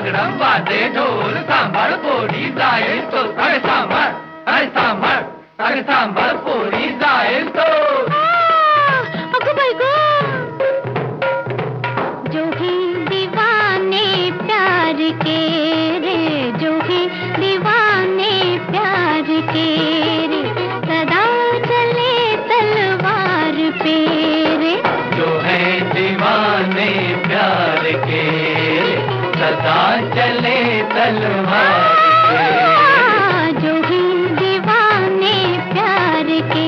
नगड़म बाजे ढोल सांभर पोरी जाए तो अरे सांभर पोरी जाए तो अगो भाई गो जो ही दीवाने प्यार के रे, जो ही दीवाने प्यार के रे, सदा चले तलवार पे रे। जो है दीवाने प्यार के सदा चले तलवार पे। जो ही दीवाने प्यार के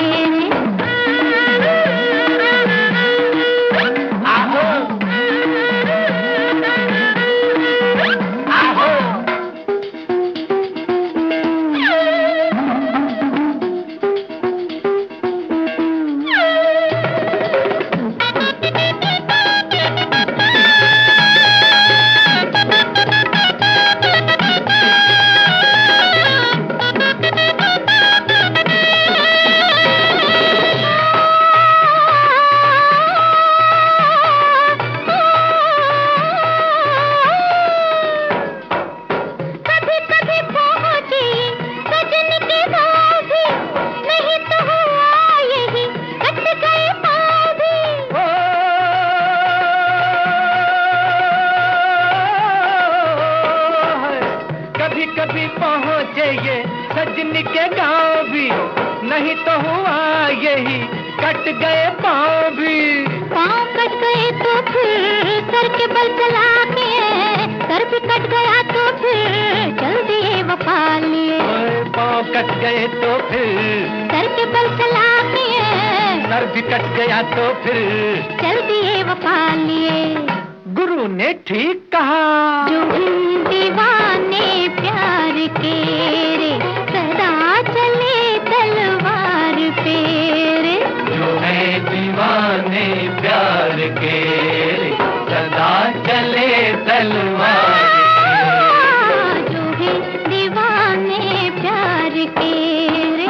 कभी पहुँचे ये सजनी के गाँव भी, नहीं तो हुआ यही कट गए पाँव भी। पाँव कट गए तो फिर सर के बल चला के, सर भी कट गया तो फिर चल दिए वफा लिए। पाँव कट गए तो फिर सर के बल चला के, सर भी कट गया तो फिर चल दिए वफा लिए। गुरु ने ठीक कहा, जो ही दीवाने प्यार के रे, सदा चले तलवार पे रे। जो है दीवाने प्यार के सदा चले तलवार पे। जो है दीवाने प्यार के रे।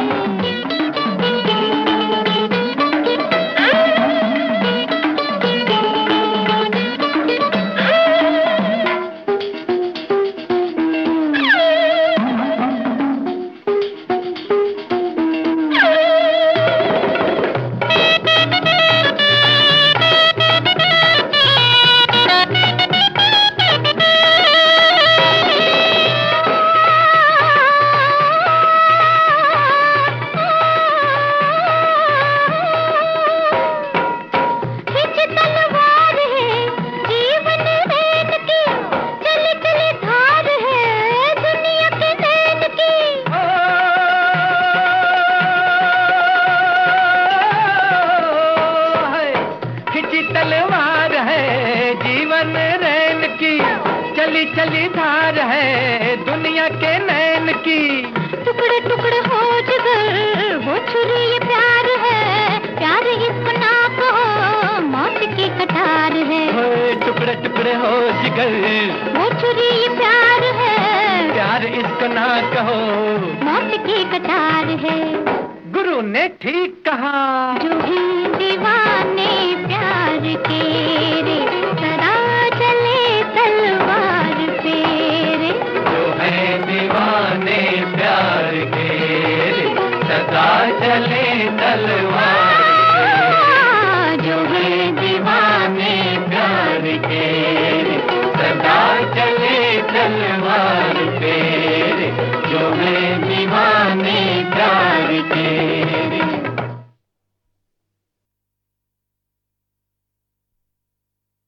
तलवार है जीवन रैन की, चली चली धार है दुनिया के नैन की। टुकड़े टुकड़े हो जिगर वो छुरी ये प्यार है, प्यार इसको ना कहो मौत की कटार है। टुकड़े टुकड़े हो जिगर वो छुरी ये प्यार है, प्यार इसको ना कहो मौत की कटार है। गुरु ने ठीक कहा, जो ही दीवाने प्यार के रे, सदा चले तलवार पे रे। जो है दीवाने प्यार के सदा चले तलवार